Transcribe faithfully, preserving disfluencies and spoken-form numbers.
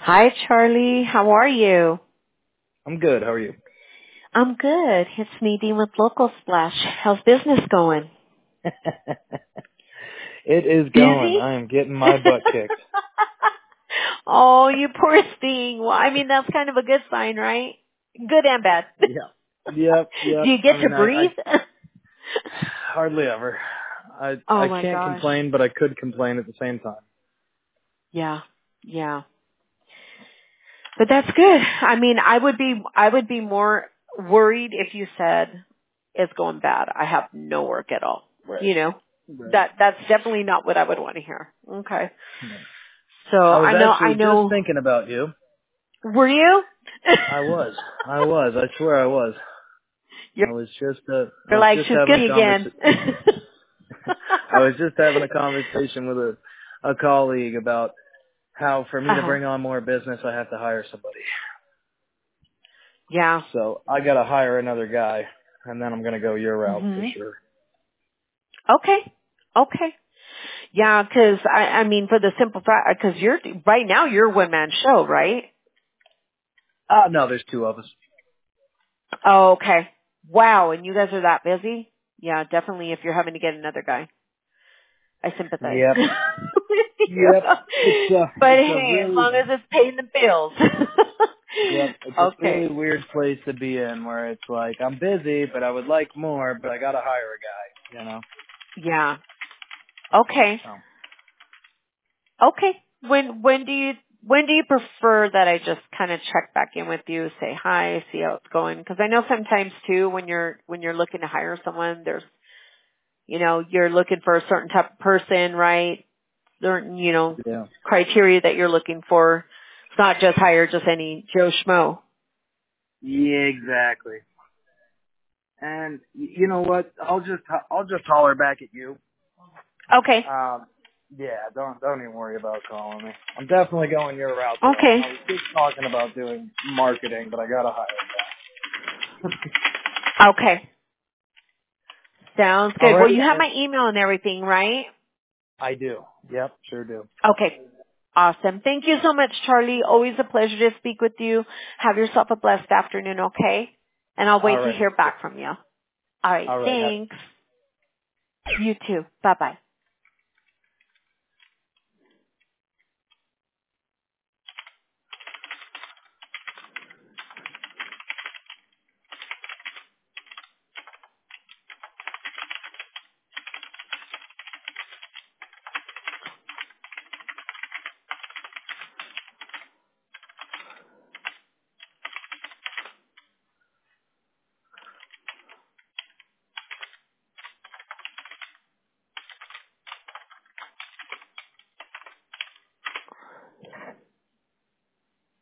Hi, Charlie. How are you? I'm good. How are you? I'm good. It's Nadine with Local Splash. How's business going? It is going. Busy? I am getting my butt kicked. Oh, you poor thing. Well, I mean, that's kind of a good sign, right? Good and bad. Yeah. Yep. Do Yep. you I get to mean, I, I breathe? hardly ever. I Oh I my can't gosh. complain, but I could complain at the same time. Yeah. Yeah. But that's good. I mean, I would be, I would be more worried if you said it's going bad. I have no work at all. Right. You know, Right. that, that's definitely not what I would want to hear. Okay. Yeah. So I was I know, I actually just know, thinking about you. were you? I was. I was. I swear I was. You're I was just uh, I was like, just she's having a good again. conversation. I was just having a conversation with a a colleague about how for me to uh-huh. bring on more business, I have to hire somebody. Yeah. So I got to hire another guy, and then I'm going to go your route for Mhm. sure. Okay. Okay. Yeah, 'cause I, I mean, for the simple fact, because you're right now you're a one man show, right? Uh, no, there's two of us. Oh, okay. Wow, and you guys are that busy? Yeah, definitely. If you're having to get another guy, I sympathize. Yep. Yep. It's a, But it's a hey, as really, long as it's paying the bills. yep, it's a really Okay. weird place to be in where it's like, I'm busy, but I would like more, but I got to hire a guy, you know? Yeah. Okay. So, Okay. When when do you when do you prefer that I just kind of check back in with you, say hi, see how it's going? Because I know sometimes too when you're when you're looking to hire someone, there's you know you're looking for a certain type of person, right? Certain you know yeah. criteria that you're looking for. It's not just hire just any Joe Schmo. Yeah, exactly. And y- you know what? I'll just, I'll just holler back at you. Okay. Um, yeah, don't, don't even worry about calling me. I'm definitely going your route though. Okay. I was just talking about doing marketing, but I got to hire a guy. Okay. Sounds good. Well, Alrighty. you have And my email and everything, right? I do. Yep, sure do. Okay. Awesome. Thank you so much, Charlie. Always a pleasure to speak with you. Have yourself a blessed afternoon, okay? And I'll wait All to right. hear back from you. All right. All right. Have Thanks. You too. Bye-bye.